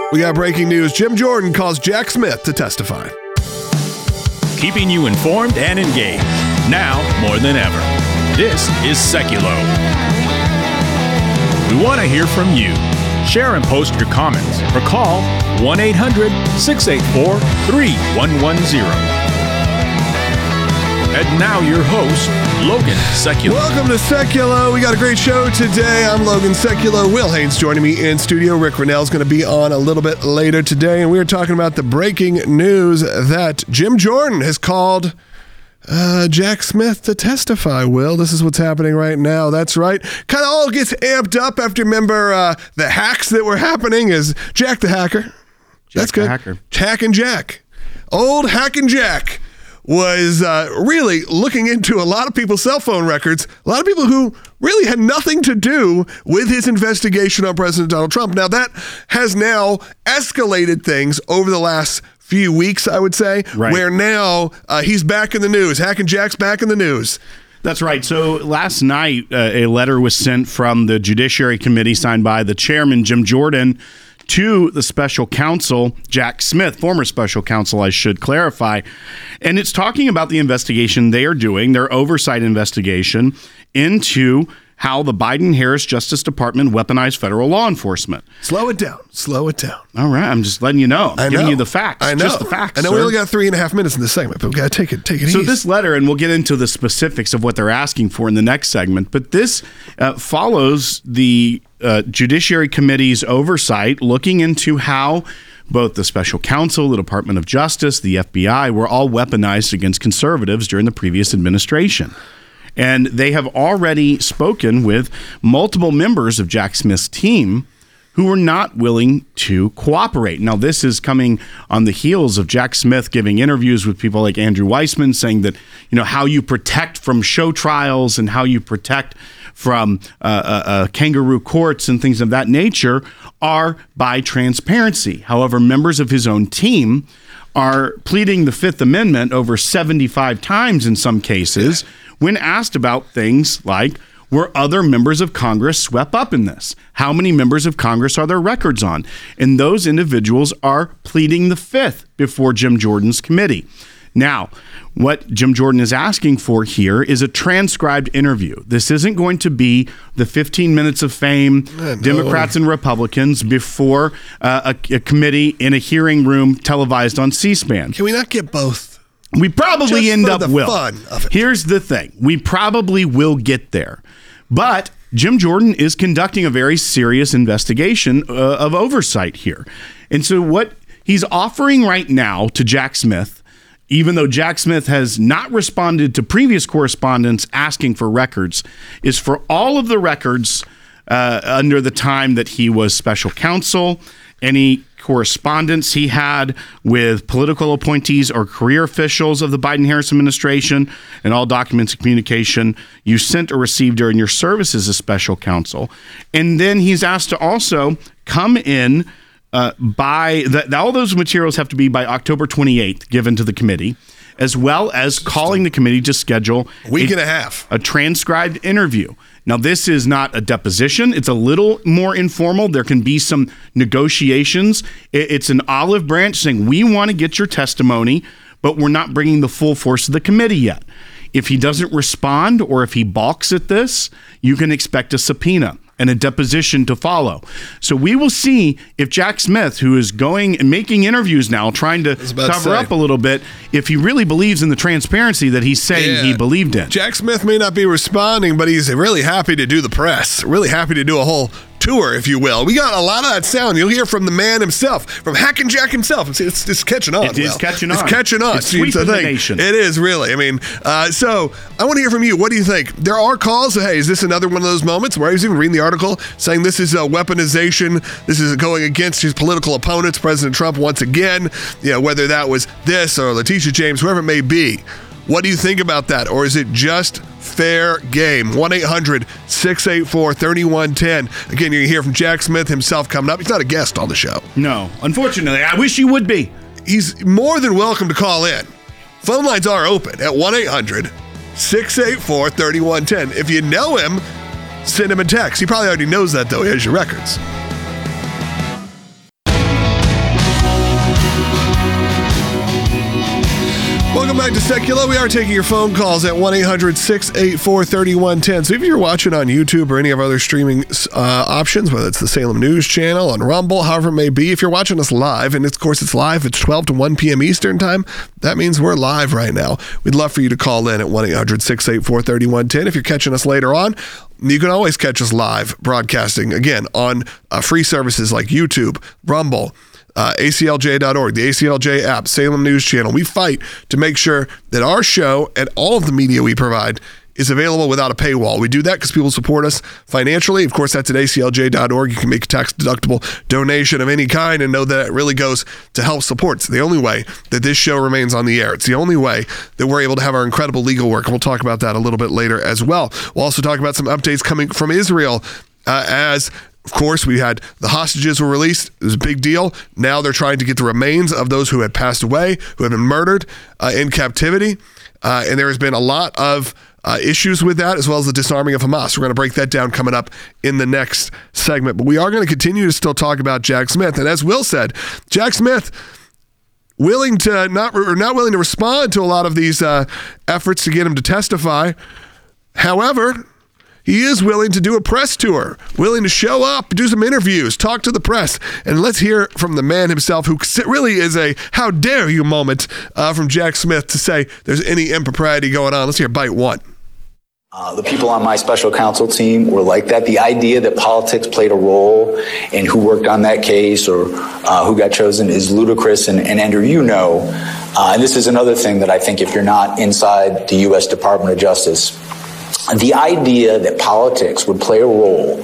We got breaking news. Jim Jordan calls Jack Smith to testify. Keeping you informed and engaged. Now more than ever. This is Seculo. We want to hear from you. Share and post your comments or call 1-800-684-3110. And now your host, Logan Seculo. Welcome to Seculo. We got a great show today. I'm Logan Seculo. Will Haynes joining me in studio. Rick Rennell's going to be on a little bit later today. And we are talking about the breaking news that Jim Jordan has called Jack Smith to testify. Will, this is what's happening right now. That's right. Kind of all gets amped up after, remember, the hacks that were happening is Jack the Hacker. That's good. Hacker. Hacking Jack. Old Hacking Jack was really looking into a lot of people's cell phone records, a lot of people who really had nothing to do with his investigation on President Donald Trump. Now, that has now escalated things over the last few weeks, I would say, right, where now he's back in the news. Hacking Jack's back in the news. That's right. So last night, a letter was sent from the Judiciary Committee signed by the chairman, Jim Jordan, to the special counsel, Jack Smith, former special counsel, I should clarify. And it's talking about the investigation they are doing, their oversight investigation into how the Biden-Harris Justice Department weaponized federal law enforcement. Slow it down. Slow it down. All right. I'm just letting you know. I'm giving you the facts. I know. Just the facts. I know, sir. we only got 3.5 minutes in this segment, but we got to take it easy. So this letter, and we'll get into the specifics of what they're asking for in the next segment, but this follows the Judiciary Committee's oversight looking into how both the special counsel, the Department of Justice, the FBI were all weaponized against conservatives during the previous administration. And they have already spoken with multiple members of Jack Smith's team who were not willing to cooperate. Now, this is coming on the heels of Jack Smith giving interviews with people like Andrew Weissman saying that, you know, how you protect from show trials and how you protect from kangaroo courts and things of that nature are by transparency. However, members of his own team are pleading the Fifth Amendment over 75 times in some cases when asked about things like, were other members of Congress swept up in this? How many members of Congress are there records on? And those individuals are pleading the Fifth before Jim Jordan's committee. Now, what Jim Jordan is asking for here is a transcribed interview. This isn't going to be the 15 minutes of fame, Democrats and Republicans before a committee in a hearing room televised on C-SPAN. Can we not get both? We probably Just end for up the will. fun of it. Here's the thing. We probably will get there. But Jim Jordan is conducting a very serious investigation of oversight here. And so what he's offering right now to Jack Smith, even though Jack Smith has not responded to previous correspondence asking for records, is for all of the records under the time that he was special counsel, any correspondence he had with political appointees or career officials of the Biden-Harris administration, and all documents and communication you sent or received during your service as a special counsel. And then he's asked to also come in all those materials have to be by October 28th given to the committee, as well as calling the committee to schedule a week and a half, a transcribed interview. Now, this is not a deposition. It's a little more informal. There can be some negotiations. It's an olive branch saying, we want to get your testimony, but we're not bringing the full force of the committee yet. If he doesn't respond or if he balks at this, you can expect a subpoena and a deposition to follow. So we will see if Jack Smith, who is going and making interviews now, trying to cover up a little bit, if he really believes in the transparency that he's saying he believed in. Jack Smith may not be responding, but he's really happy to do the press, really happy to do a whole tour, if you will. We got a lot of that sound. You'll hear from the man himself, from Hacking Jack himself. It's catching on. It is catching on. It's catching on. It's sweeping the nation. It is, really. I mean, so I want to hear from you. What do you think? There are calls. Hey, is this another one of those moments where I was even reading the article saying this is a weaponization. This is going against his political opponents, President Trump, once again. You know, whether that was this or Letitia James, whoever it may be. What do you think about that? Or is it just fair game? 1-800-684-3110. Again, you're going to hear from Jack Smith himself coming up. He's not a guest on the show. No, unfortunately. I wish he would be. He's more than welcome to call in. Phone lines are open at 1-800-684-3110. If you know him, send him a text. He probably already knows that, though. He has your records. Welcome back to Secular. We are taking your phone calls at 1-800-684-3110. So if you're watching on YouTube or any of our other streaming options, whether it's the Salem News Channel, on Rumble, however it may be, if you're watching us live, and of course it's live, it's 12 to 1 p.m. Eastern time, that means we're live right now. We'd love for you to call in at 1-800-684-3110. If you're catching us later on, you can always catch us live broadcasting, again, on free services like YouTube, Rumble, ACLJ.org, the ACLJ app, Salem News Channel. We fight to make sure that our show and all of the media we provide is available without a paywall. We do that because people support us financially. Of course, that's at ACLJ.org. You can make a tax-deductible donation of any kind and know that it really goes to help support. It's the only way that this show remains on the air. It's the only way that we're able to have our incredible legal work. And we'll talk about that a little bit later as well. We'll also talk about some updates coming from Israel as of course, we had the hostages were released. It was a big deal. Now they're trying to get the remains of those who had passed away, who had been murdered in captivity. And there has been a lot of issues with that, as well as the disarming of Hamas. We're going to break that down coming up in the next segment. But we are going to continue to still talk about Jack Smith. And as Will said, Jack Smith not willing to respond to a lot of these efforts to get him to testify. However, he is willing to do a press tour, willing to show up, do some interviews, talk to the press. And let's hear from the man himself, who really is a how dare you moment from Jack Smith to say there's any impropriety going on. Let's hear bite one. The people on my special counsel team were like that. The idea that politics played a role in who worked on that case or who got chosen is ludicrous. And Andrew, you know, and this is another thing that I think if you're not inside the U.S. Department of Justice, the idea that politics would play a role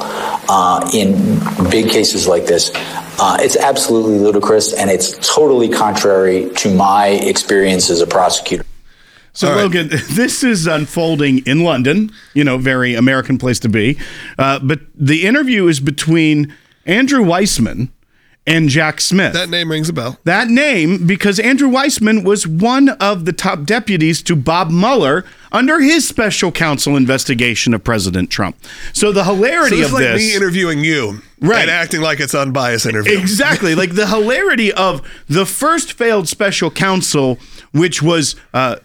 in big cases like this, it's absolutely ludicrous, and it's totally contrary to my experience as a prosecutor. So, right. Logan, this is unfolding in London, very American place to be. But the interview is between Andrew Weissmann and Jack Smith. That name rings a bell. That name, because Andrew Weissmann was one of the top deputies to Bob Mueller under his special counsel investigation of President Trump. So the hilarity of this... like me interviewing you. Right. And acting like it's unbiased interview. Exactly. Like the hilarity of the first failed special counsel, which was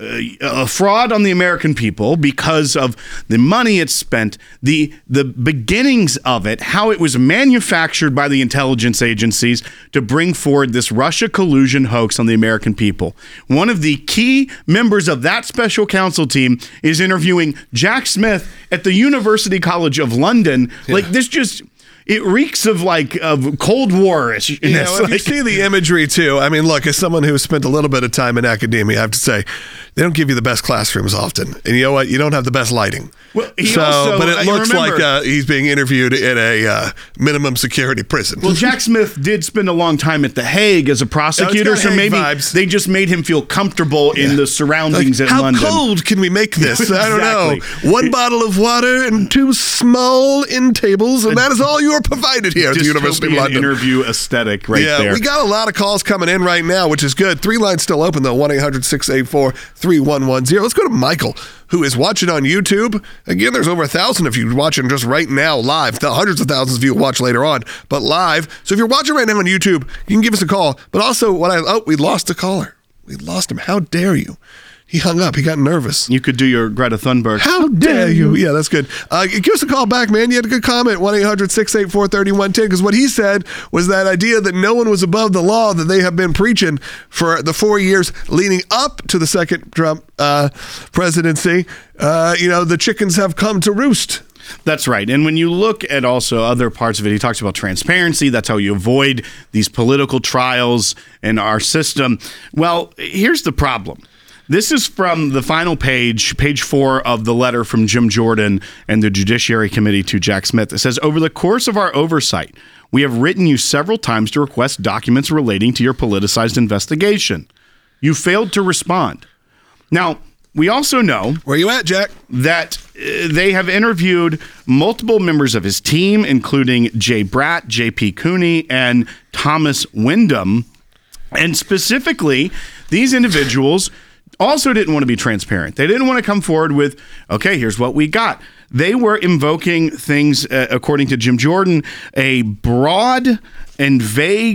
a fraud on the American people because of the money it spent, the beginnings of it, how it was manufactured by the intelligence agencies to bring forward this Russia collusion hoax on the American people. One of the key members of that special counsel team is interviewing Jack Smith at the University College of London. Yeah. Like this just... It reeks of Cold War-ish. If you see the imagery too, I mean, look, as someone who spent a little bit of time in academia, I have to say, they don't give you the best classrooms often. And you know what? You don't have the best lighting. Well, but it looks like he's being interviewed in a minimum security prison. Well, Jack Smith did spend a long time at The Hague as a prosecutor, so maybe they just made him feel comfortable in the surroundings at London. How cold can we make this? Exactly. I don't know. One bottle of water and 2 small end tables, and that is all you are provided here at the University of London. Interview aesthetic right there. Yeah, we got a lot of calls coming in right now, which is good. 3 lines still open, though, 1-800-684-3110. Let's go to Michael, who is watching on YouTube. Again, there's over 1,000 of you watching just right now live. Hundreds of thousands of you will watch later on, but live. So if you're watching right now on YouTube, you can give us a call. But also, we lost a caller. We lost him. How dare you? He hung up. He got nervous. You could do your Greta Thunberg. How dare you? Yeah, that's good. Give us a call back, man. You had a good comment. 1-800-684-3110. Because what he said was that idea that no one was above the law that they have been preaching for the 4 years leading up to the second Trump presidency. The chickens have come to roost. That's right. And when you look at also other parts of it, he talks about transparency. That's how you avoid these political trials in our system. Well, here's the problem. This is from the final page 4 of the letter from Jim Jordan and the Judiciary Committee to Jack Smith. It says, over the course of our oversight, we have written you several times to request documents relating to your politicized investigation. You failed to respond. Now, we also know... Where you at, Jack? ...that they have interviewed multiple members of his team, including Jay Bratt, J.P. Cooney, and Thomas Wyndham. And specifically, these individuals... also didn't want to be transparent. They didn't want to come forward with, okay, here's what we got. They were invoking things, according to Jim Jordan, a broad and vague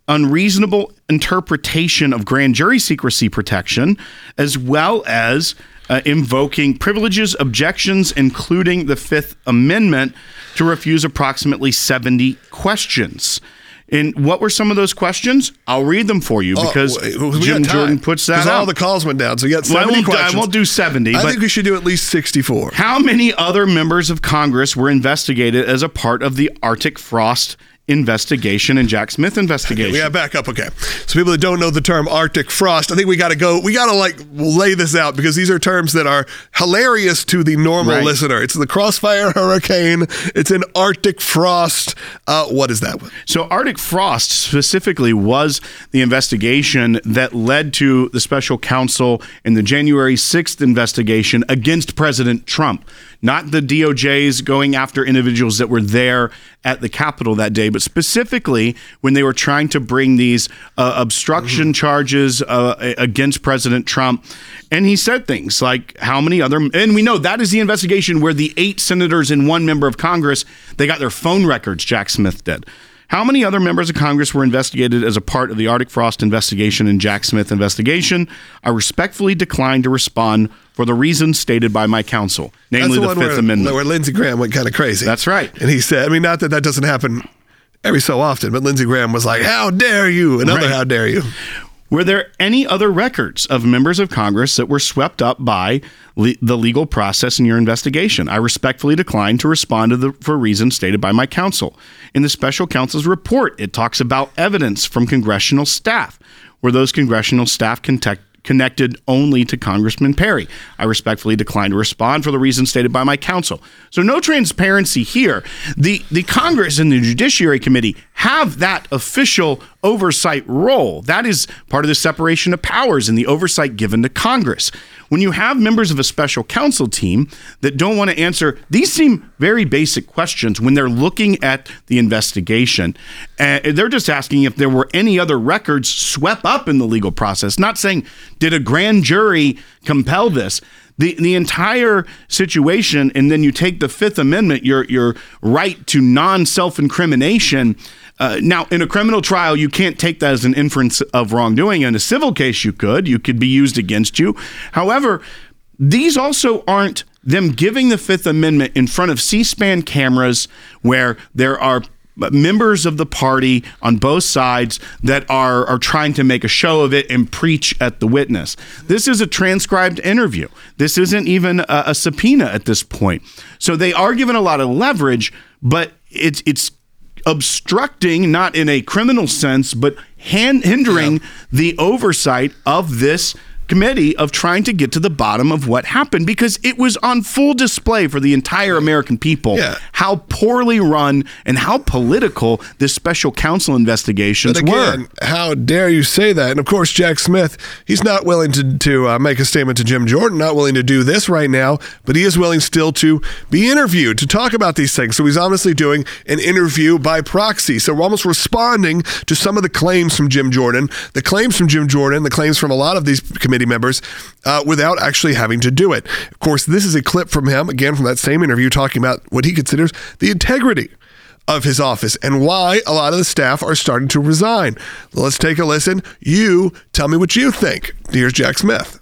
unreasonable interpretation of grand jury secrecy protection, as well as invoking privileges, objections, including the Fifth Amendment, to refuse approximately 70 questions. And what were some of those questions? I'll read them for you because Jim Jordan puts that out. All the calls went down, so you got 70 questions. I won't do 70. I think we should do at least 64. How many other members of Congress were investigated as a part of the Arctic Frost investigation and Jack Smith investigation? Okay, we got back up. Okay. So people that don't know the term Arctic frost, I think we got to lay this out because these are terms that are hilarious to the normal listener. It's the Crossfire Hurricane. It's an Arctic frost. What is that one? So Arctic frost specifically was the investigation that led to the special counsel in the January 6th investigation against President Trump. Not the DOJ's going after individuals that were there at the Capitol that day, but specifically when they were trying to bring these obstruction charges against President Trump. And he said things like how many other, and we know that is the investigation where the 8 senators and 1 member of Congress, they got their phone records, Jack Smith did. How many other members of Congress were investigated as a part of the Arctic Frost investigation and Jack Smith investigation? I respectfully decline to respond for the reasons stated by my counsel, namely the Fifth Amendment. Where Lindsey Graham went kind of crazy. That's right. And he said, I mean, not that that doesn't happen every so often, but Lindsey Graham was like, how dare you? Another how dare you? Were there any other records of members of Congress that were swept up by the legal process in your investigation? I respectfully decline to respond for reasons stated by my counsel. In the special counsel's report, it talks about evidence from congressional staff. Were those congressional staff connected only to Congressman Perry? I respectfully decline to respond for the reasons stated by my counsel. So no transparency here. The Congress and the Judiciary Committee have that official oversight role. That is part of the separation of powers and the oversight given to Congress. When you have members of a special counsel team that don't want to answer, these seem very basic questions when they're looking at the investigation. They're just asking if there were any other records swept up in the legal process, not saying, did a grand jury compel this? The entire situation, and then you take the Fifth Amendment, your right to non-self-incrimination. Now, in a criminal trial, you can't take that as an inference of wrongdoing. In a civil case, you could be used against you. However, these also aren't them giving the Fifth Amendment in front of C-SPAN cameras where there are members of the party on both sides that are trying to make a show of it and preach at the witness. This is a transcribed interview. This isn't even a subpoena at this point. So they are given a lot of leverage, but it's obstructing, not in a criminal sense, but hindering the oversight of this committee of trying to get to the bottom of what happened, because it was on full display for the entire American people how poorly run and how political this special counsel investigations were. How dare you say that? And of course, Jack Smith, he's not willing to make a statement to Jim Jordan, not willing to do this right now, but he is willing still to be interviewed, to talk about these things. So he's obviously doing an interview by proxy. So we're almost responding to some of the claims from Jim Jordan, the claims from a lot of these committee members without actually having to do it. Of course, this is a clip from him, again, from that same interview, talking about what he considers the integrity of his office and why a lot of the staff are starting to resign. Let's take a listen. You tell me what you think. Here's Jack Smith.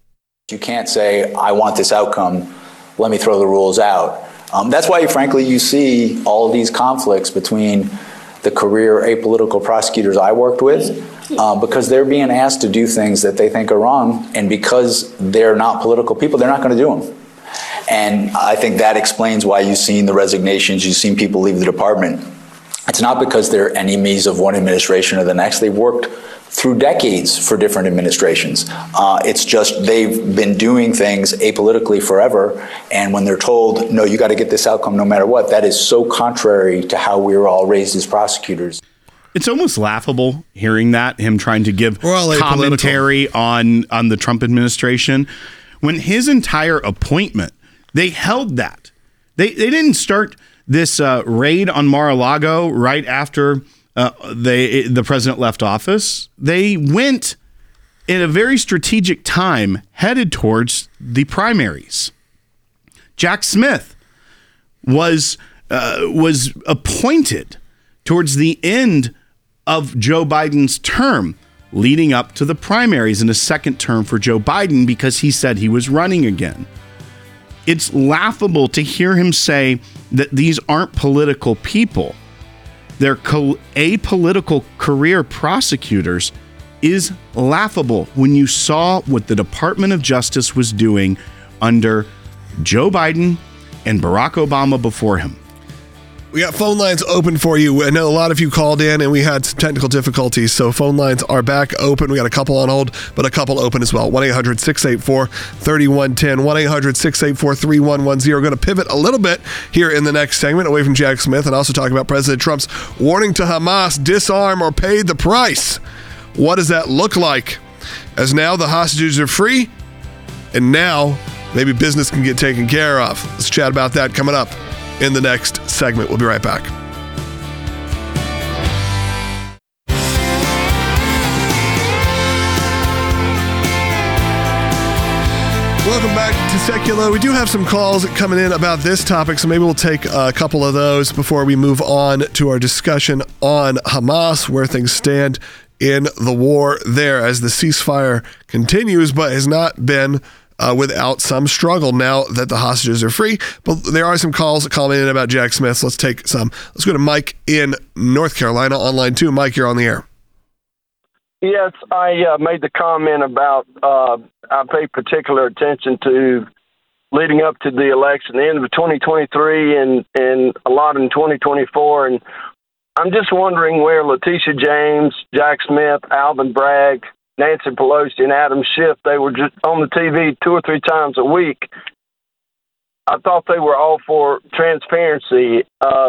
You can't say, I want this outcome, let me throw the rules out. That's why, frankly, you see all of these conflicts between the career apolitical prosecutors I worked with, because they're being asked to do things that they think are wrong, and because they're not political people, they're not going to do them. And I think that explains why you've seen the resignations, you've seen people leave the department. It's not because they're enemies of one administration or the next. They've worked through decades for different administrations. It's just they've been doing things apolitically forever, and when they're told, no, you got to get this outcome no matter what, that is so contrary to how we were all raised as prosecutors. It's almost laughable hearing that, him trying to give commentary on the Trump administration, when his entire appointment, they held that. They didn't start this raid on Mar-a-Lago right after the president left office. They went in a very strategic time headed towards the primaries. Jack Smith was appointed towards the end of Joe Biden's term leading up to the primaries in a second term for Joe Biden because he said he was running again. It's laughable to hear him say that these aren't political people. They're apolitical career prosecutors is laughable when you saw what the Department of Justice was doing under Joe Biden and Barack Obama before him. We got phone lines open for you. I know a lot of you called in and we had some technical difficulties, so phone lines are back open. We got a couple on hold, but a couple open as well. 1-800-684-3110, 1-800-684-3110. We're going to pivot a little bit here in the next segment away from Jack Smith and also talk about President Trump's warning to Hamas, disarm or pay the price. What does that look like? As now the hostages are free and now maybe business can get taken care of. Let's chat about that coming up in the next segment. We'll be right back. Welcome back to Secular. We do have some calls coming in about this topic, so maybe we'll take a couple of those before we move on to our discussion on Hamas, where things stand in the war there as the ceasefire continues, but has not been without some struggle now that the hostages are free. But there are some calls coming in about Jack Smith. So let's take some. Let's go to Mike in North Carolina on line 2. Mike, you're on the air. Yes, I made the comment about I pay particular attention to leading up to the election, the end of 2023 and a lot in 2024. And I'm just wondering where Letitia James, Jack Smith, Alvin Bragg, Nancy Pelosi, and Adam Schiff, they were just on the TV 2 or 3 times a week. I thought they were all for transparency.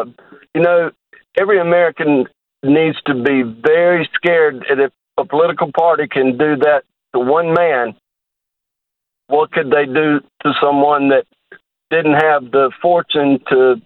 Every American needs to be very scared that if a political party can do that to one man, what could they do to someone that didn't have the fortune to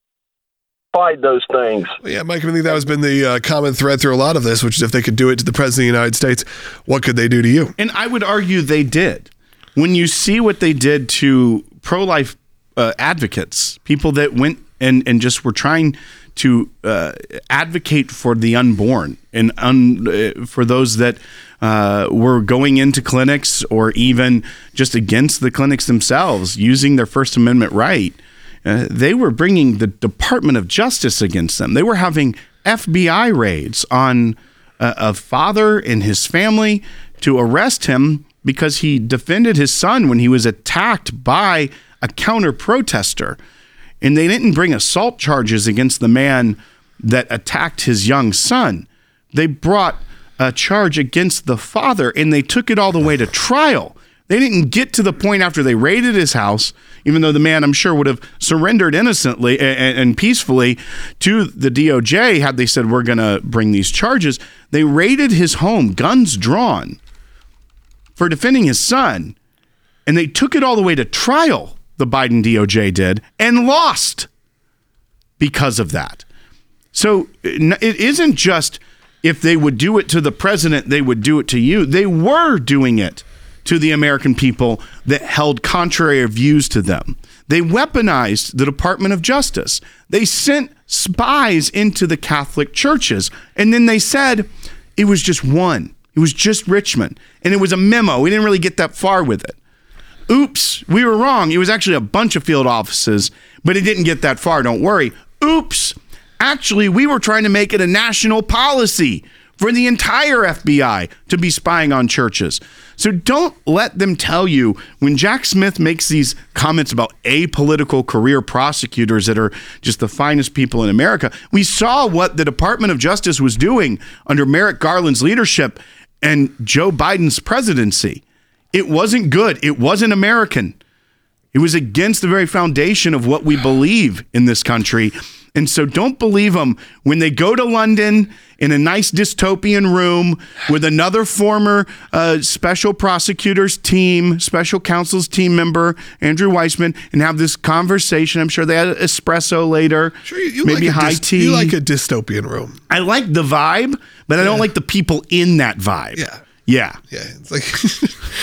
fight those things? Well, yeah, Mike, I think that has been the common thread through a lot of this, which is if they could do it to the President of the United States, what could they do to you? And I would argue they did. When you see what they did to pro-life advocates, people that went and just were trying to advocate for the unborn and for those that were going into clinics or even just against the clinics themselves, using their First Amendment right, they were bringing the Department of Justice against them. They were having FBI raids on a father and his family to arrest him because he defended his son when he was attacked by a counter-protester. And they didn't bring assault charges against the man that attacked his young son. They brought a charge against the father, and they took it all the way to trial. They didn't get to the point after they raided his house, even though the man, I'm sure, would have surrendered innocently and peacefully to the DOJ had they said, we're going to bring these charges. They raided his home, guns drawn, for defending his son, and they took it all the way to trial, the Biden DOJ did, and lost because of that. So it isn't just if they would do it to the president, they would do it to you. They were doing it to the American people that held contrary views to them. They weaponized the Department of Justice. They sent spies into the Catholic churches. And then they said it was just one. It was just Richmond. And it was a memo. We didn't really get that far with it. Oops, we were wrong. It was actually a bunch of field offices, but it didn't get that far. Don't worry. Oops, actually, we were trying to make it a national policy for the entire FBI to be spying on churches. So don't let them tell you when Jack Smith makes these comments about apolitical career prosecutors that are just the finest people in America. We saw what the Department of Justice was doing under Merrick Garland's leadership and Joe Biden's presidency. It wasn't good. It wasn't American. It was against the very foundation of what we believe in this country. And so don't believe them when they go to London in a nice dystopian room with another former special prosecutor's team, special counsel's team member, Andrew Weissman, and have this conversation. I'm sure they had espresso later, sure, you maybe like high tea. You like a dystopian room. I like the vibe, but I don't like the people in that vibe. Yeah. Yeah. Yeah. It's like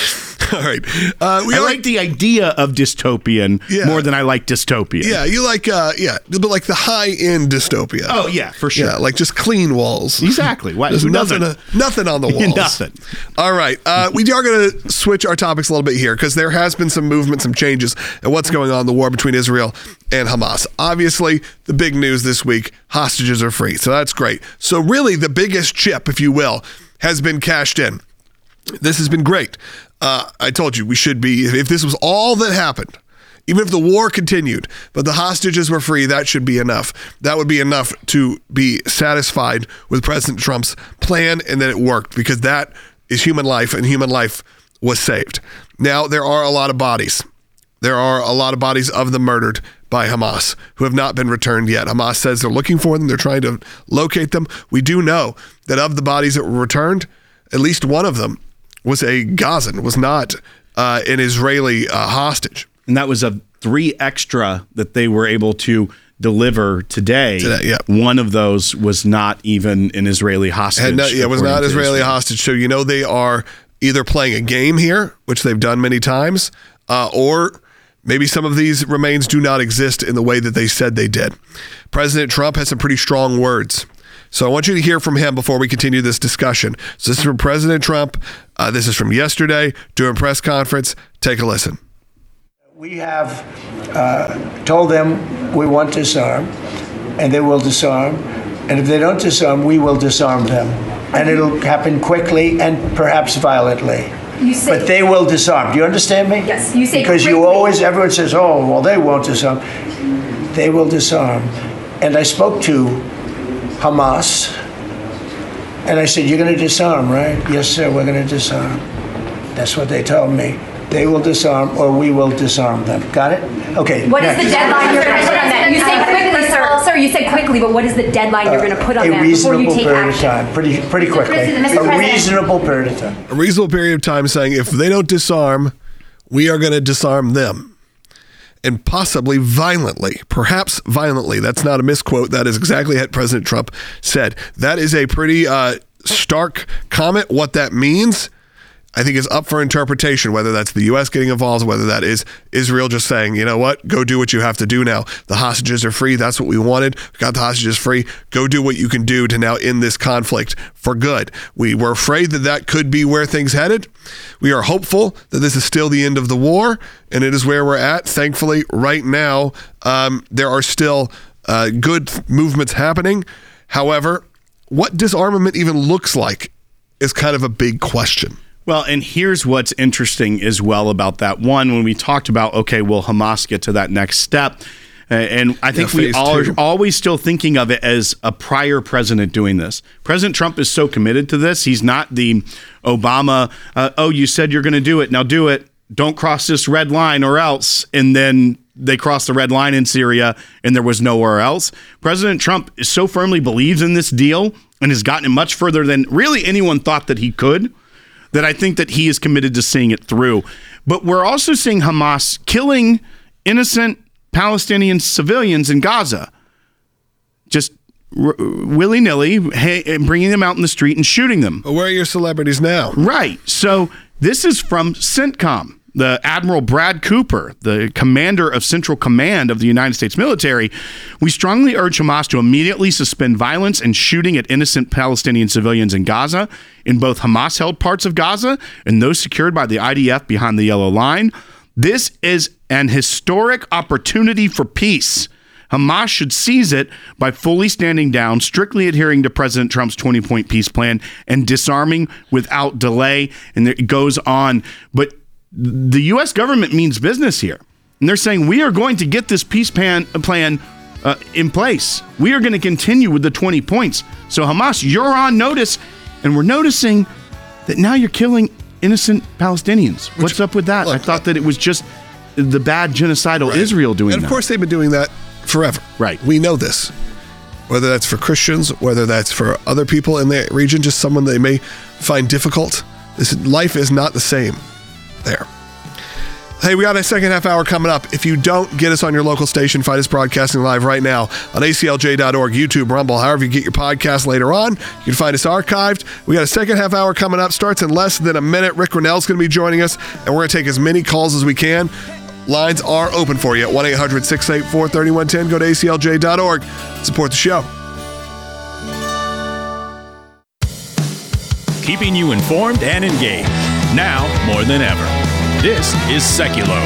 All right. I like the idea of dystopian more than I like dystopia. Yeah, you like, but like the high-end dystopia. Oh, yeah, for sure. Yeah, like just clean walls. Exactly. There's nothing on the walls. Nothing. All right. We are going to switch our topics a little bit here because there has been some movement, some changes in what's going on in the war between Israel and Hamas. Obviously, the big news this week, hostages are free. So that's great. So really the biggest chip, if you will, has been cashed in. This has been great. I told you we should be, if this was all that happened, even if the war continued, but the hostages were free, that should be enough. That would be enough to be satisfied with President Trump's plan and that it worked because that is human life and human life was saved. Now, there are a lot of bodies. There are a lot of bodies of the murdered by Hamas who have not been returned yet. Hamas says they're looking for them. They're trying to locate them. We do know that of the bodies that were returned, at least one of them was a Gazan, was not an Israeli hostage. And that was of 3 extra that they were able to deliver today. Yeah. One of those was not even an Israeli hostage. It was not Israeli hostage. So, they are either playing a game here, which they've done many times, or maybe some of these remains do not exist in the way that they said they did. President Trump has some pretty strong words. So I want you to hear from him before we continue this discussion. So this is from President Trump. This is from yesterday during a press conference. Take a listen. We have told them we want to disarm, and they will disarm. And if they don't disarm, we will disarm them. And it'll happen quickly and perhaps violently. But they will disarm. Do you understand me? Yes, you say because quickly. everyone says, oh, well, they won't disarm. They will disarm. And I spoke to Hamas, and I said, you're going to disarm, right? Yes, sir, we're going to disarm. That's what they told me. They will disarm or we will disarm them. Got it? Okay. What is the deadline you're going to put on that? You say quickly, sir. Sir, you said quickly, but what is the deadline you're going to put on that before you take action? A reasonable period of time. Pretty quickly. A reasonable period of time. A reasonable period of time saying if they don't disarm, we are going to disarm them. And possibly violently, perhaps violently. That's not a misquote. That is exactly what President Trump said. That is a pretty stark comment. What that means, I think, is up for interpretation, whether that's the U.S. getting involved, whether that is Israel just saying, you know what, go do what you have to do now. The hostages are free. That's what we wanted. We got the hostages free. Go do what you can do to now end this conflict for good. We were afraid that could be where things headed. We are hopeful that this is still the end of the war, and it is where we're at. Thankfully, right now, there are still good movements happening. However, what disarmament even looks like is kind of a big question. Well, and here's what's interesting as well about that. One, when we talked about, okay, will Hamas get to that next step? And I think we all are always still thinking of it as a prior president doing this. President Trump is so committed to this. He's not the Obama, you said you're going to do it, now do it. Don't cross this red line or else. And then they crossed the red line in Syria and there was nowhere else. President Trump so firmly believes in this deal and has gotten it much further than really anyone thought that he could, that I think that he is committed to seeing it through. But we're also seeing Hamas killing innocent Palestinian civilians in Gaza, just willy-nilly, bringing them out in the street and shooting them. But where are your celebrities now? Right. So this is from CENTCOM. The Admiral Brad Cooper, the commander of Central Command of the United States military. We strongly urge Hamas to immediately suspend violence and shooting at innocent Palestinian civilians in Gaza, in both Hamas-held parts of Gaza and those secured by the IDF behind the Yellow Line. This is an historic opportunity for peace. Hamas should seize it by fully standing down, strictly adhering to President Trump's 20-point peace plan, and disarming without delay. And it goes on. But the U.S. government means business here. And they're saying, we are going to get this peace plan in place. We are going to continue with the 20 points. So Hamas, you're on notice. And we're noticing that now you're killing innocent Palestinians. What's up with that? I thought that it was just the bad genocidal Israel doing that. And of course, they've been doing that forever. Right. We know this. Whether that's for Christians, whether that's for other people in the region, just someone they may find difficult. Life is not the same there. Hey, we got a second half hour coming up. If you don't get us on your local station, find us broadcasting live right now on aclj.org, YouTube, Rumble, however you get your podcast later on. You can find us archived. We got a second half hour coming up. Starts in less than a minute. Rick Rennell's going to be joining us, and we're going to take as many calls as we can. Lines are open for you at 1-800-684-3110. Go to aclj.org. Support the show. Keeping you informed and engaged. Now more than ever. This is Seculo.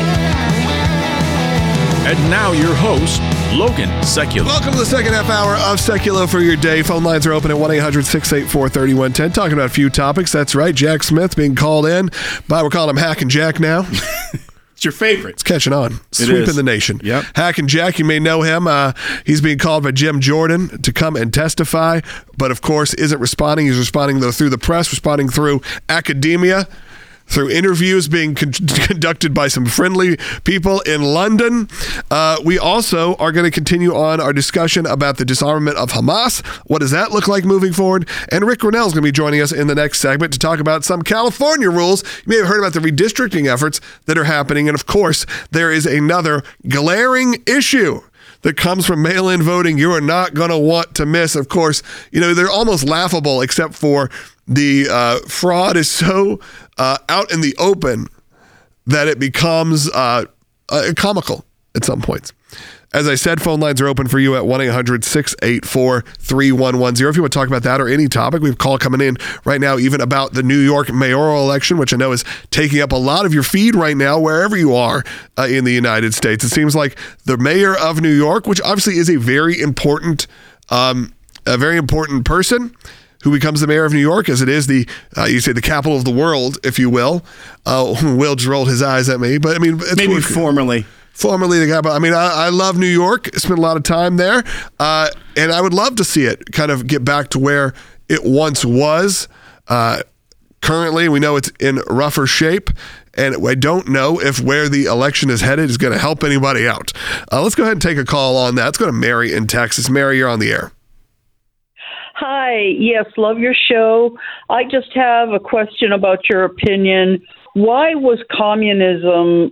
And now your host, Logan Seculo. Welcome to the second half hour of Seculo for your day. Phone lines are open at 1-800-684-3110. Talking about a few topics. That's right. Jack Smith being called in. But we're calling him Hack and Jack now. It's your favorite. It's catching on. Sweeping the nation. Yep. Hack and Jack, you may know him. He's being called by Jim Jordan to come and testify, but of course isn't responding. He's responding, though, through the press, responding through academia, through interviews being conducted by some friendly people in London. We also are going to continue on our discussion about the disarmament of Hamas. What does that look like moving forward? And Rick Rennell is going to be joining us in the next segment to talk about some California rules. You may have heard about the redistricting efforts that are happening. And of course, there is another glaring issue that comes from mail-in voting you are not going to want to miss. Of course, they're almost laughable, except for the fraud is so out in the open that it becomes comical at some points. As I said, phone lines are open for you at 1-800-684-3110. If you want to talk about that or any topic, we have a call coming in right now, even about the New York mayoral election, which I know is taking up a lot of your feed right now, wherever you are in the United States. It seems like the mayor of New York, which obviously is a very important person, who becomes the mayor of New York, as it is the capital of the world, if you will. Will just rolled his eyes at me, but I mean, it's maybe formerly the capital. I mean, I love New York. Spent a lot of time there, and I would love to see it kind of get back to where it once was. Currently, we know it's in rougher shape, and I don't know if where the election is headed is going to help anybody out. Let's go ahead and take a call on that. Let's go to Mary in Texas. Mary, you're on the air. Hi. Yes, love your show. I just have a question about your opinion. Why was communism,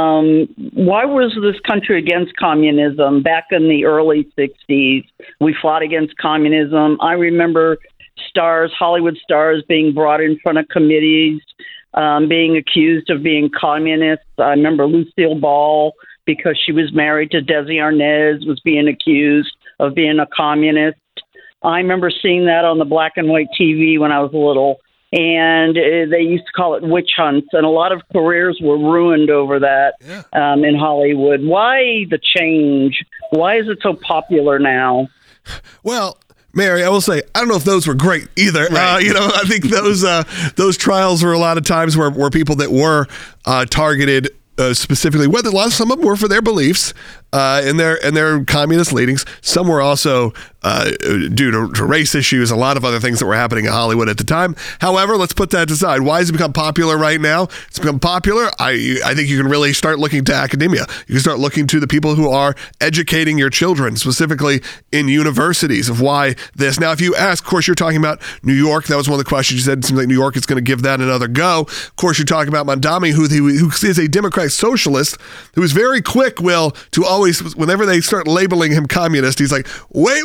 why was this country against communism back in the early 60s? We fought against communism. I remember Hollywood stars being brought in front of committees, being accused of being communists. I remember Lucille Ball, because she was married to Desi Arnaz, was being accused of being a communist. I remember seeing that on the black and white TV when I was little, and they used to call it witch hunts, and a lot of careers were ruined over that in Hollywood. Why the change? Why is it so popular now? Well, Mary, I will say, I don't know if those were great either. Right. I think those trials were a lot of times where people that were targeted specifically, whether some of them were for their beliefs and their communist leanings. Some were also due to race issues, a lot of other things that were happening in Hollywood at the time. However, let's put that aside. Why has it become popular right now? It's become popular. I think you can really start looking to academia. You can start looking to the people who are educating your children, specifically in universities, of why this. Now, if you ask, of course, you're talking about New York. That was one of the questions you said. It seems like New York is going to give that another go. Of course, you're talking about Mamdani, who is a Democrat socialist, who is very quick, Will, to always, whenever they start labeling him communist, he's like, wait,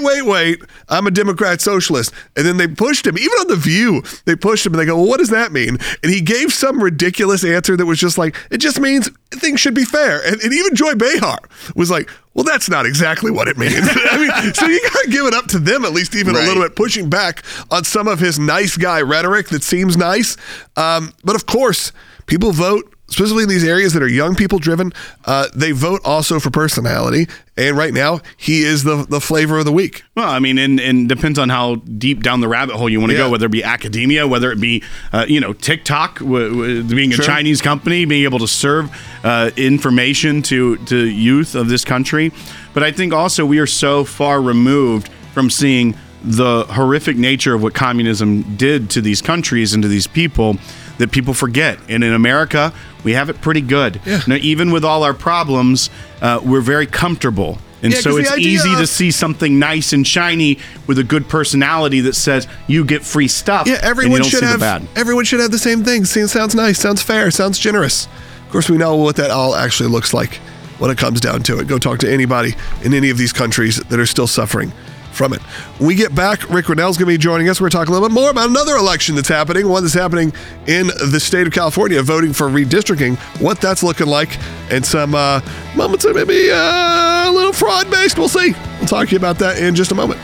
I'm a Democrat socialist. And then they pushed him, even on The View, they pushed him and they go, well, what does that mean? And he gave some ridiculous answer that was just like, it just means things should be fair. And even Joy Behar was like, well, that's not exactly what it means. I mean, so you got to give it up to them, at least even a little bit, pushing back on some of his nice guy rhetoric that seems nice. But of course, people vote, specifically in these areas that are young people driven, they vote also for personality. And right now, he is the flavor of the week. Well, I mean, and depends on how deep down the rabbit hole you want to go, whether it be academia, whether it be, TikTok, being a Chinese company, being able to serve information to youth of this country. But I think also we are so far removed from seeing the horrific nature of what communism did to these countries and to these people that people forget. And in America, we have it pretty good. Yeah. Now, even with all our problems, we're very comfortable. And so it's easy to see something nice and shiny with a good personality that says you get free stuff. Yeah, everyone should have the same thing. Sounds nice, sounds fair, sounds generous. Of Of course, we know what that all actually looks like when it comes down to it. Go talk to anybody in any of these countries that are still suffering from it. When we get back, Rick Grenell's going to be joining us. We're going to talk a little bit more about another election that's happening, one that's happening in the state of California, voting for redistricting, what that's looking like, and some moments that may be a little fraud-based. We'll see. We'll talk to you about that in just a moment.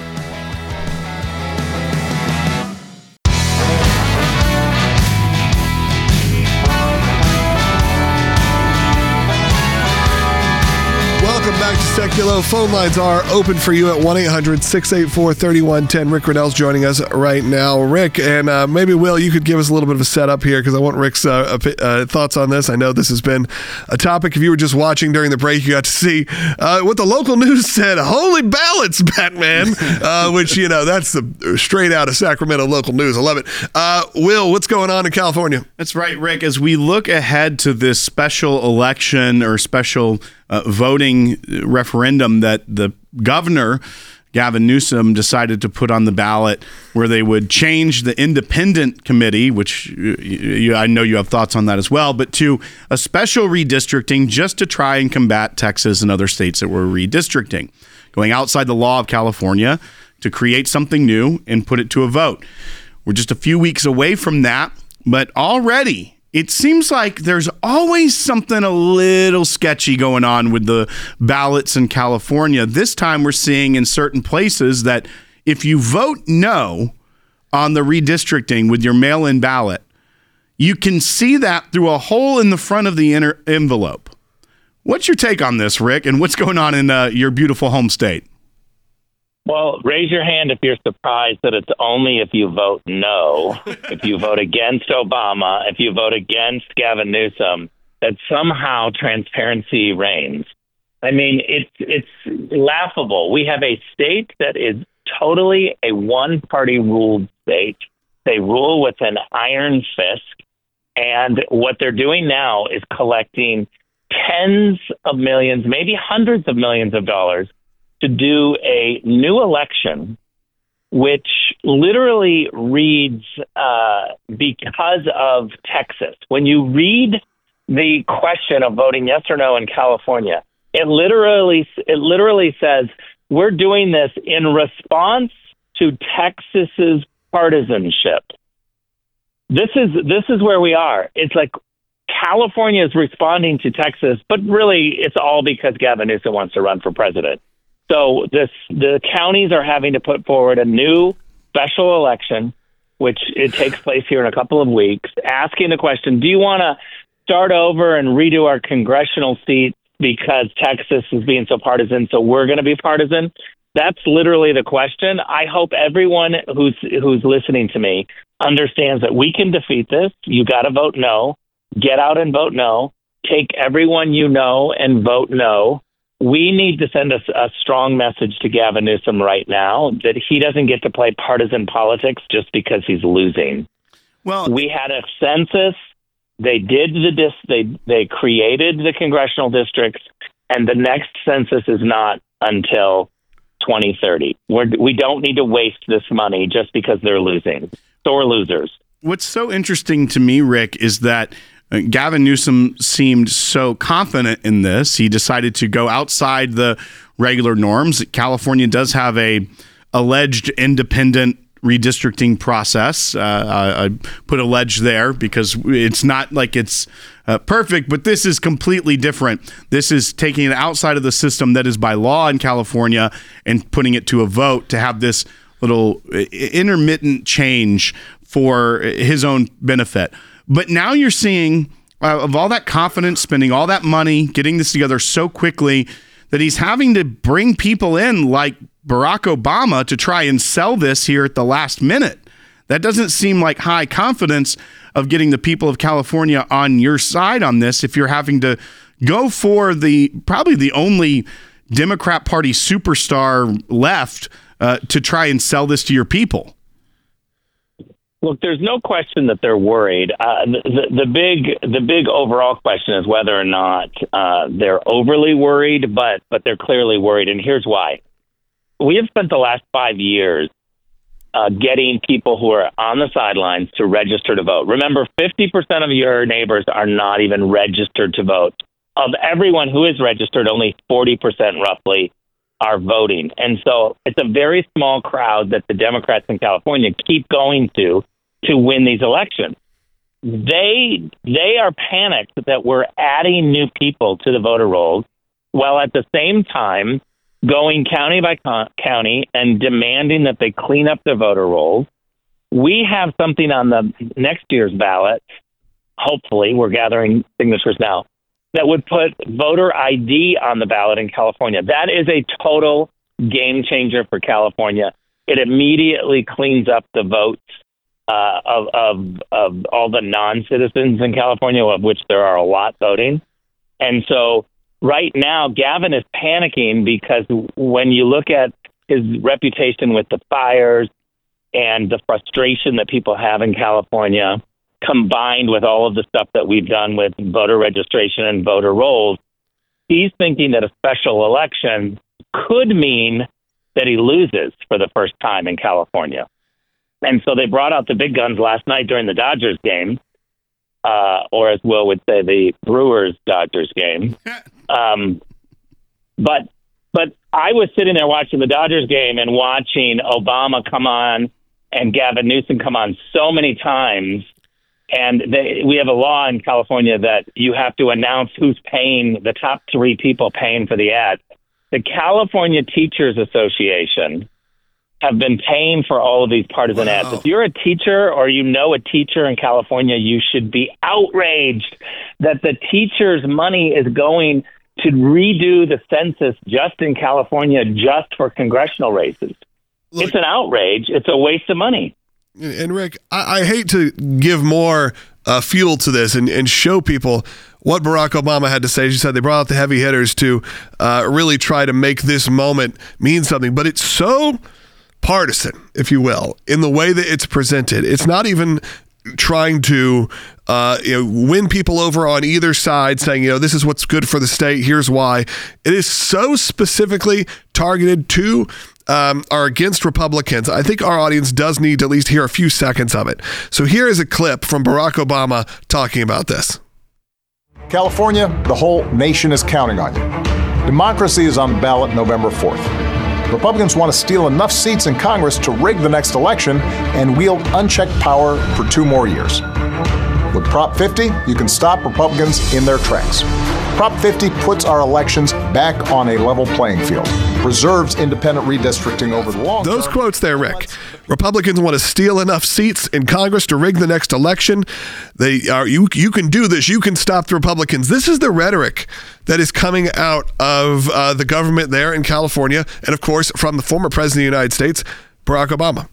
Welcome back to Seculo. Phone lines are open for you at 1-800-684-3110. Rick Grenell's joining us right now. Rick, and maybe, Will, you could give us a little bit of a setup here because I want Rick's thoughts on this. I know this has been a topic. If you were just watching during the break, you got to see what the local news said. Holy ballots, Batman, which, that's the straight out of Sacramento local news. I love it. Will, what's going on in California? That's right, Rick. As we look ahead to this special election or special voting referendum that the governor, Gavin Newsom, decided to put on the ballot, where they would change the independent committee, which I know you have thoughts on that as well, but to a special redistricting just to try and combat Texas and other states that were redistricting, going outside the law of California to create something new and put it to a vote. We're just a few weeks away from that, but already it seems like there's always something a little sketchy going on with the ballots in California. This time we're seeing in certain places that if you vote no on the redistricting with your mail-in ballot, you can see that through a hole in the front of the inner envelope. What's your take on this, Rick, and what's going on in your beautiful home state? Well, raise your hand if you're surprised that it's only if you vote no, if you vote against Obama, if you vote against Gavin Newsom, that somehow transparency reigns. I mean, it's laughable. We have a state that is totally a one-party ruled state. They rule with an iron fist, and what they're doing now is collecting tens of millions, maybe hundreds of millions of dollars to do a new election, which literally reads because of Texas. When you read the question of voting yes or no in California, it literally says we're doing this in response to Texas's partisanship. This is where we are. It's like California is responding to Texas, but really it's all because Gavin Newsom wants to run for president. So the counties are having to put forward a new special election, which it takes place here in a couple of weeks, asking the question, do you want to start over and redo our congressional seats because Texas is being so partisan, so we're going to be partisan? That's literally the question. I hope everyone who's listening to me understands that we can defeat this. You got to vote no. Get out and vote no. Take everyone you know and vote no. We need to send a strong message to Gavin Newsom right now that he doesn't get to play partisan politics just because he's losing. Well, we had a census. They did they created the congressional districts, and the next census is not until 2030. We don't need to waste this money just because they're losing. So we're losers. What's so interesting to me, Rick, is that Gavin Newsom seemed so confident in this. He decided to go outside the regular norms. California does have a alleged independent redistricting process. I put alleged there because it's not like it's perfect, but this is completely different. This is taking it outside of the system that is by law in California and putting it to a vote to have this little intermittent change for his own benefit. But now you're seeing, of all that confidence, spending all that money, getting this together so quickly, that he's having to bring people in like Barack Obama to try and sell this here at the last minute. That doesn't seem like high confidence of getting the people of California on your side on this if you're having to go for probably the only Democrat Party superstar left to try and sell this to your people. Look, there's no question that they're worried. The big overall question is whether or not they're overly worried, but they're clearly worried, and here's why. We have spent the last 5 years getting people who are on the sidelines to register to vote. Remember, 50% of your neighbors are not even registered to vote. Of everyone who is registered, only 40% roughly are voting. And so it's a very small crowd that the Democrats in California keep going to win these elections. They are panicked that we're adding new people to the voter rolls, while at the same time going county by county and demanding that they clean up their voter rolls. We have something on the next year's ballot, hopefully, we're gathering signatures now, that would put voter ID on the ballot in California. That is a total game changer for California. It immediately cleans up the votes of all the non-citizens in California, of which there are a lot voting. And so right now, Gavin is panicking because when you look at his reputation with the fires and the frustration that people have in California, combined with all of the stuff that we've done with voter registration and voter rolls, he's thinking that a special election could mean that he loses for the first time in California. And so they brought out the big guns last night during the Dodgers game, or as Will would say, the Brewers-Dodgers game. But I was sitting there watching the Dodgers game and watching Obama come on and Gavin Newsom come on so many times. And we have a law in California that you have to announce who's paying, the top three people paying for the ad. The California Teachers Association have been paying for all of these partisan ads. If you're a teacher or you know a teacher in California, you should be outraged that the teachers' money is going to redo the census just in California, just for congressional races. Look, it's an outrage. It's a waste of money. And Rick, I hate to give more fuel to this and show people what Barack Obama had to say. As you said, they brought out the heavy hitters to really try to make this moment mean something. But it's so partisan, if you will, in the way that it's presented. It's not even trying to win people over on either side, saying, this is what's good for the state, here's why. It is so specifically targeted to are against Republicans. I think our audience does need to at least hear a few seconds of it. So here is a clip from Barack Obama talking about this. California, the whole nation is counting on you. Democracy is on the ballot November 4th. Republicans want to steal enough seats in Congress to rig the next election and wield unchecked power for 2 more years. With Prop 50, you can stop Republicans in their tracks. Prop 50 puts our elections back on a level playing field, preserves independent redistricting over the long term. Those quotes there, Rick. Republicans want to steal enough seats in Congress to rig the next election. You can do this. You can stop the Republicans. This is the rhetoric that is coming out of the government there in California, and of course from the former president of the United States, Barack Obama.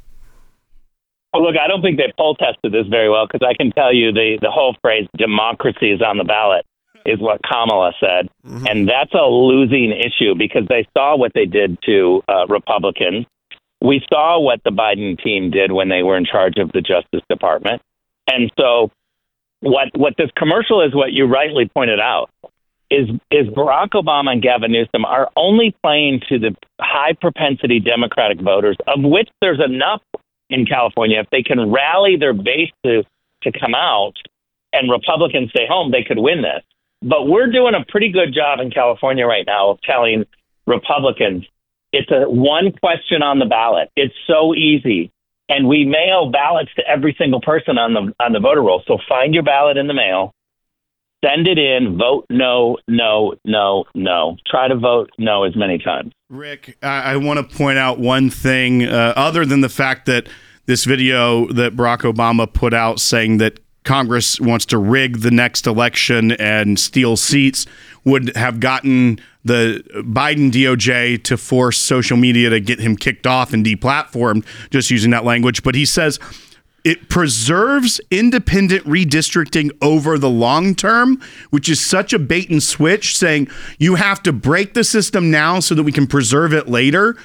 Well, look, I don't think they poll tested this very well, because I can tell you the whole phrase "democracy is on the ballot" is what Kamala said. Mm-hmm. And that's a losing issue, because they saw what they did to Republicans. We saw what the Biden team did when they were in charge of the Justice Department. And so what this commercial is, what you rightly pointed out, is Barack Obama and Gavin Newsom are only playing to the high propensity Democratic voters, of which there's enough in California. If they can rally their base to come out and Republicans stay home, they could win this. But we're doing a pretty good job in California right now of telling Republicans it's a one question on the ballot. It's so easy. And we mail ballots to every single person on the voter roll. So find your ballot in the mail, send it in, vote no, no, no, no. Try to vote no as many times. Rick, I want to point out one thing, other than the fact that this video that Barack Obama put out saying that Congress wants to rig the next election and steal seats would have gotten the Biden DOJ to force social media to get him kicked off and deplatformed, just using that language. But he says it preserves independent redistricting over the long term, which is such a bait and switch, saying you have to break the system now so that we can preserve it later.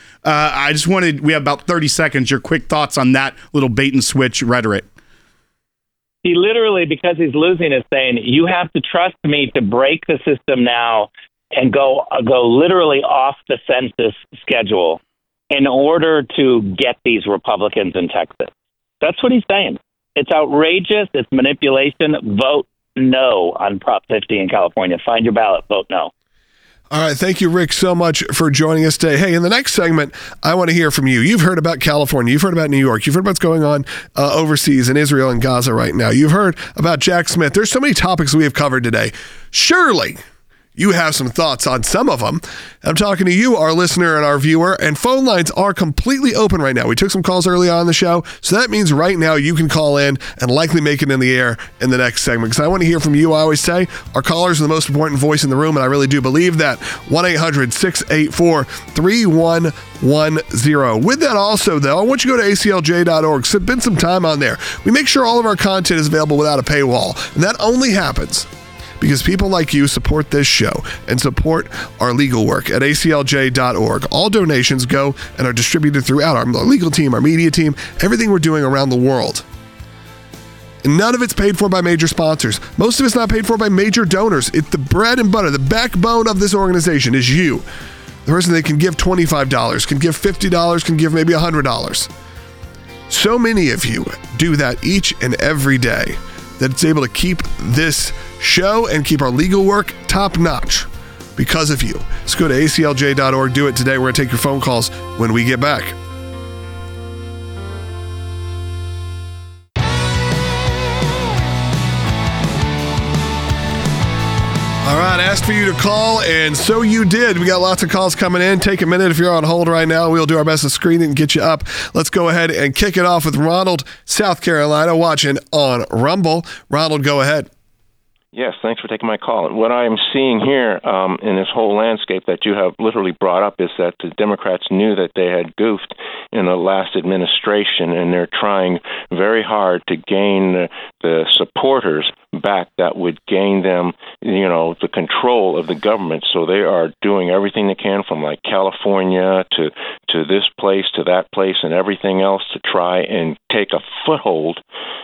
We have about 30 seconds, your quick thoughts on that little bait and switch rhetoric. He literally, because he's losing, is saying, you have to trust me to break the system now and go literally off the census schedule in order to get these Republicans in Texas. That's what he's saying. It's outrageous. It's manipulation. Vote no on Prop 50 in California. Find your ballot. Vote no. All right. Thank you, Rick, so much for joining us today. Hey, in the next segment, I want to hear from you. You've heard about California. You've heard about New York. You've heard what's going on overseas in Israel and Gaza right now. You've heard about Jack Smith. There's so many topics we have covered today. Surely you have some thoughts on some of them. I'm talking to you, our listener and our viewer, and phone lines are completely open right now. We took some calls early on in the show, so that means right now you can call in and likely make it in the air in the next segment, because I want to hear from you. I always say our callers are the most important voice in the room, and I really do believe that. 1-800-684-3110. With that also, though, I want you to go to aclj.org. Spend some time on there. We make sure all of our content is available without a paywall, and that only happens because people like you support this show and support our legal work at aclj.org. All donations go and are distributed throughout our legal team, our media team, everything we're doing around the world. And none of it's paid for by major sponsors. Most of it's not paid for by major donors. It's the bread and butter, the backbone of this organization is you. The person that can give $25, can give $50, can give maybe $100. So many of you do that each and every day that it's able to keep this show and keep our legal work top notch because of you. Let's go to aclj.org. Do it today. We're going to take your phone calls when we get back. All right, asked for you to call, and so you did. We got lots of calls coming in. Take a minute if you're on hold right now. We'll do our best to screen it and get you up. Let's go ahead and kick it off with Ronald, South Carolina, watching on Rumble. Ronald, go ahead. Yes, thanks for taking my call. What I am seeing here in this whole landscape that you have literally brought up is that the Democrats knew that they had goofed in the last administration, and they're trying very hard to gain the supporters back that would gain them, the control of the government. So they are doing everything they can, from like California to this place to that place and everything else, to try and take a foothold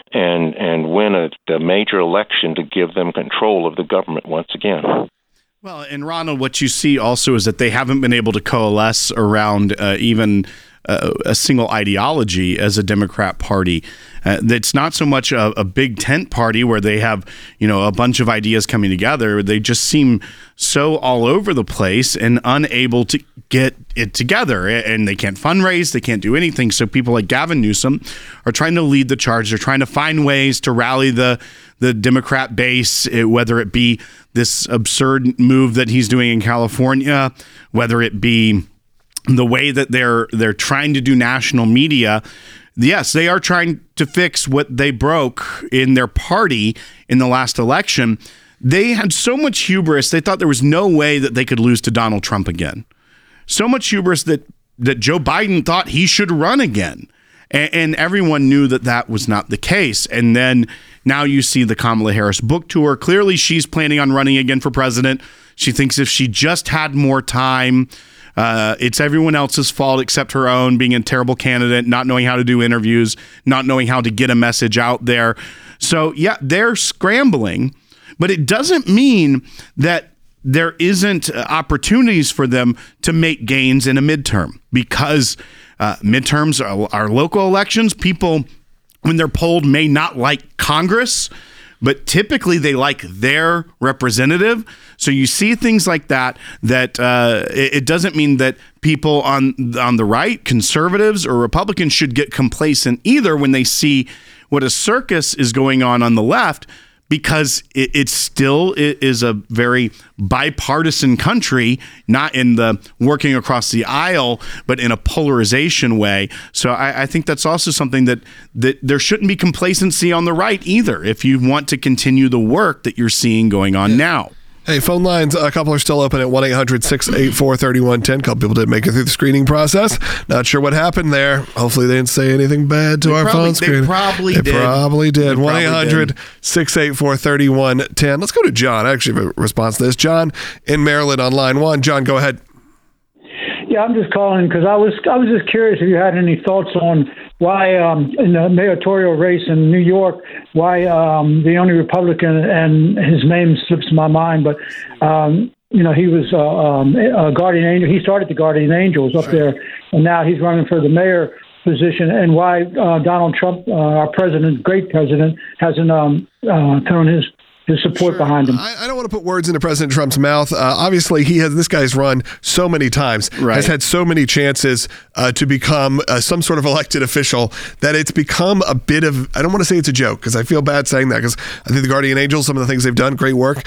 and win a major election to give them control of the government once again. Well, and Ronald, what you see also is that they haven't been able to coalesce around even a single ideology as a Democrat Party. That's not so much a big tent party where they have, a bunch of ideas coming together. They just seem so all over the place and unable to get it together. And they can't fundraise. They can't do anything. So people like Gavin Newsom are trying to lead the charge. They're trying to find ways to rally the Democrat base, whether it be this absurd move that he's doing in California, whether it be the way that they're trying to do national media. Yes, they are trying to fix what they broke in their party in the last election. They had so much hubris, they thought there was no way that they could lose to Donald Trump again. So much hubris that Joe Biden thought he should run again. And everyone knew that that was not the case. And then now you see the Kamala Harris book tour. Clearly, she's planning on running again for president. She thinks if she just had more time, it's everyone else's fault except her own, being a terrible candidate, not knowing how to do interviews, not knowing how to get a message out there. So, yeah, they're scrambling, but it doesn't mean that there isn't opportunities for them to make gains in a midterm, because midterms are local elections. People, when they're polled, may not like Congress, but typically they like their representative. So you see things like that, it doesn't mean that people on the right, conservatives or Republicans, should get complacent either when they see what a circus is going on the left, because it still is a very bipartisan country, not in the working across the aisle, but in a polarization way. So I think that's also something that there shouldn't be complacency on the right either, if you want to continue the work that you're seeing going on now. Hey, phone lines, a couple are still open at 1-800-684-3110. A couple people did make it through the screening process. Not sure what happened there. Hopefully they didn't say anything bad to our phone screen. They probably did. 1-800-684-3110. Let's go to John. I actually have a response to this. John in Maryland on line 1. John, go ahead. Yeah, I'm just calling because I was just curious if you had any thoughts on why in the mayoral race in New York, why the only Republican, and his name slips my mind, but he was a guardian angel. He started the Guardian Angels up there, and now he's running for the mayor position. And why Donald Trump, our president, great president, hasn't thrown his support behind him. I don't want to put words into President Trump's mouth. Obviously, this guy's run so many times, has had so many chances to become some sort of elected official that it's become a bit of, I don't want to say it's a joke because I feel bad saying that because I think the Guardian Angels, some of the things they've done, great work.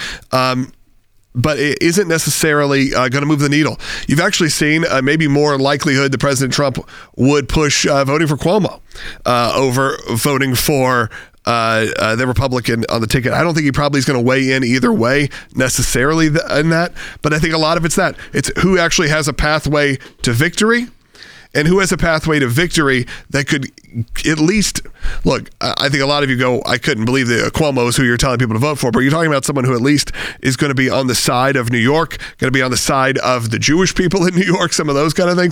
But it isn't necessarily going to move the needle. You've actually seen maybe more likelihood that President Trump would push voting for Cuomo over voting for the Republican on the ticket. I don't think he probably is going to weigh in either way necessarily in that, but I think a lot of it's that. It's who actually has a pathway to victory and who has a pathway to victory that could at least, look, I think a lot of you go, I couldn't believe that Cuomo is who you're telling people to vote for, but you're talking about someone who at least is going to be on the side of New York, going to be on the side of the Jewish people in New York, some of those kind of things.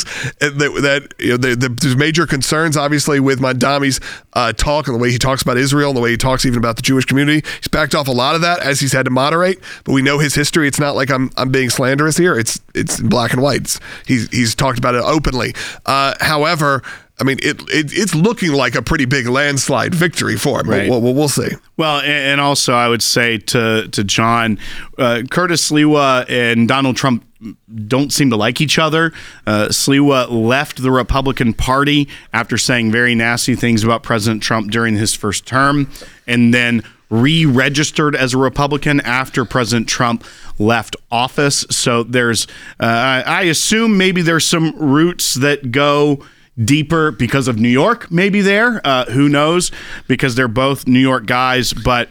There's major concerns, obviously, with Mandami's talk and the way he talks about Israel and the way he talks even about the Jewish community. He's backed off a lot of that as he's had to moderate, but we know his history. It's not like I'm being slanderous here. It's in black and white. He's talked about it openly. However, I mean, it's looking like a pretty big landslide victory for him. Right. We'll see. Well, and also I would say to John, Curtis Sliwa and Donald Trump don't seem to like each other. Sliwa left the Republican Party after saying very nasty things about President Trump during his first term, and then re-registered as a Republican after President Trump left office. So there's, I assume maybe there's some roots that go deeper because of New York, maybe there. Who knows? Because they're both New York guys, but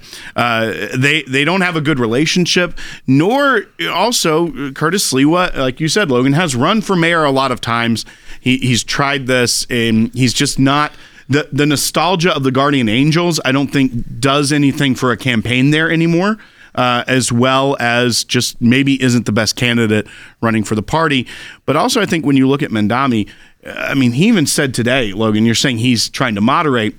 they don't have a good relationship. Nor also Curtis Sliwa, like you said, Logan, has run for mayor a lot of times. He's tried this, and he's just not. The nostalgia of the Guardian Angels, I don't think does anything for a campaign there anymore. As well as just maybe isn't the best candidate running for the party. But also I think when you look at Mandami, I mean, he even said today, Logan, you're saying he's trying to moderate.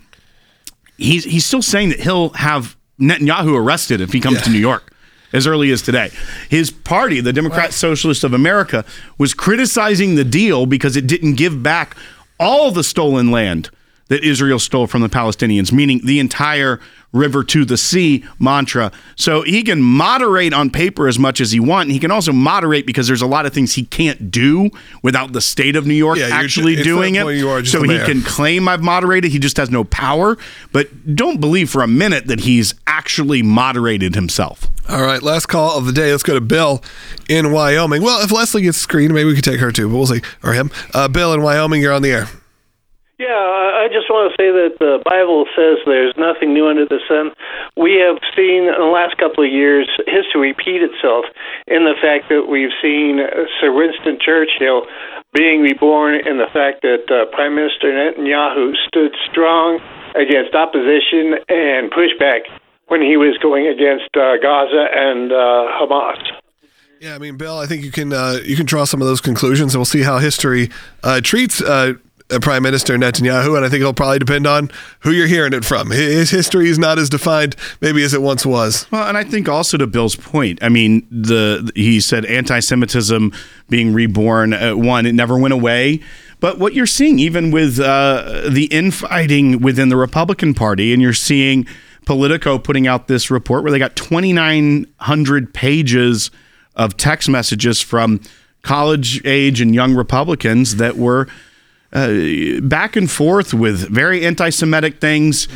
He's still saying that he'll have Netanyahu arrested if he comes to New York as early as today. His party, the Democrat Socialists of America, was criticizing the deal because it didn't give back all the stolen land that Israel stole from the Palestinians, meaning the entire river to the sea mantra. So he can moderate on paper as much as he wants. He can also moderate because there's a lot of things he can't do without the state of New York actually doing it. So he can claim I've moderated. He just has no power. But don't believe for a minute that he's actually moderated himself. All right, last call of the day. Let's go to Bill in Wyoming. Well, if Leslie gets screened, maybe we could take her too, but we'll see. Or him. Bill in Wyoming, you're on the air. Yeah, I just want to say that the Bible says there's nothing new under the sun. We have seen in the last couple of years history repeat itself in the fact that we've seen Sir Winston Churchill being reborn in the fact that Prime Minister Netanyahu stood strong against opposition and pushback when he was going against Gaza and Hamas. Yeah, I mean, Bill, I think you can draw some of those conclusions, and we'll see how history treats Prime Minister Netanyahu, and I think it'll probably depend on who you're hearing it from. His history is not as defined maybe as it once was. Well, and I think also to Bill's point, I mean, he said anti-Semitism being reborn, it never went away. But what you're seeing, even with the infighting within the Republican Party, and you're seeing Politico putting out this report where they got 2,900 pages of text messages from college age and young Republicans that were back and forth with very anti-Semitic things.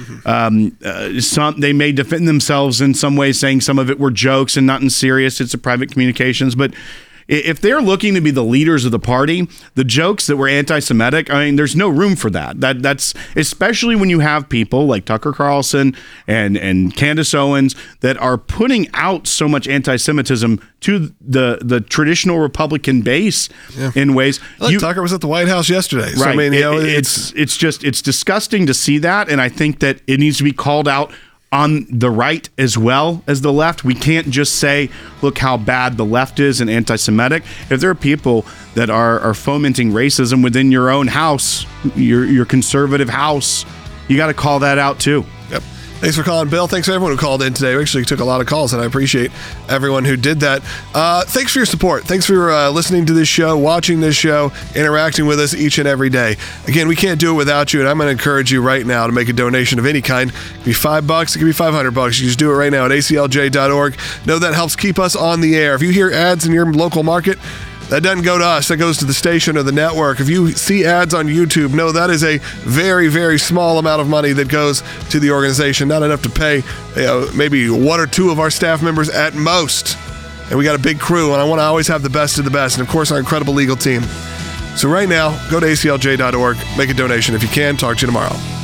Some they may defend themselves in some ways, saying some of it were jokes and not in serious. It's a private communications. But if they're looking to be the leaders of the party, the jokes that were anti-Semitic, I mean, there's no room for that. That's especially when you have people like Tucker Carlson and Candace Owens that are putting out so much anti-Semitism to the traditional Republican base in ways. Tucker was at the White House yesterday. Right. So, I mean, it's disgusting to see that, and I think that it needs to be called out on the right as well as the left. We can't just say, look how bad the left is and anti-Semitic. If there are people that are fomenting racism within your own house, your conservative house, you got to call that out too. Yep. Thanks for calling, Bill. Thanks for everyone who called in today. We actually took a lot of calls, and I appreciate everyone who did that. Thanks for your support. Thanks for listening to this show, watching this show, interacting with us each and every day. Again, we can't do it without you, and I'm going to encourage you right now to make a donation of any kind. It could be $5, it could be $500. You just do it right now at aclj.org. Know that helps keep us on the air. If you hear ads in your local market, that doesn't go to us. That goes to the station or the network. If you see ads on YouTube, know that is a very, very small amount of money that goes to the organization. Not enough to pay maybe one or two of our staff members at most. And we got a big crew, and I want to always have the best of the best. And, of course, our incredible legal team. So right now, go to aclj.org, make a donation if you can. Talk to you tomorrow.